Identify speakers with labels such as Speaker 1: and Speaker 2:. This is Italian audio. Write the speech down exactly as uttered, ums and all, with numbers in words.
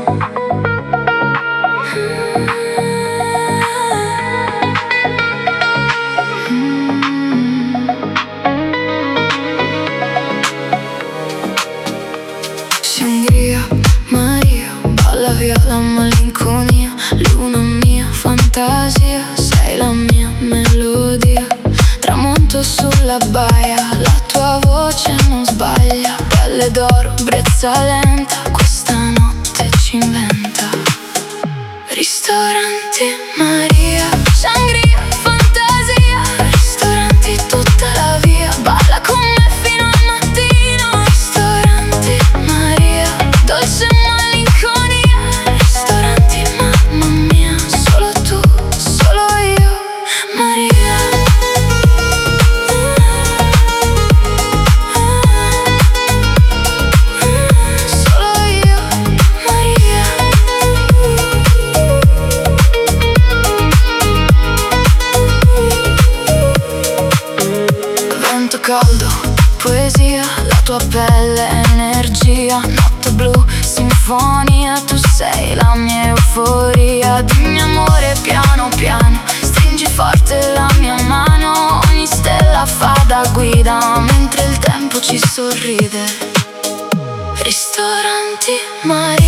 Speaker 1: Sangria, Maria, balla via la malinconia. Luna mia, fantasia, sei la mia melodia. Tramonto sulla baia, la tua voce non sbaglia. Pelle d'oro, brezza lenta, questa notte ci inventa. Ristoranti, Maria, sangria, fantasia. Ristoranti tutta la via, balla con me fino al mattino. Ristoranti, Maria, dolce malinconia. Ristoranti, mamma mia, solo tu, solo io, Maria. Solo io, Maria. Vento caldo, poesia, la tua pelle energia. Notte blu, sinfonia, tu sei la mia euforia. Dimmi amore piano piano, stringi forte la mia mano. Ogni stella fa da guida mentre il tempo ci sorride. Ristoranti, Maria.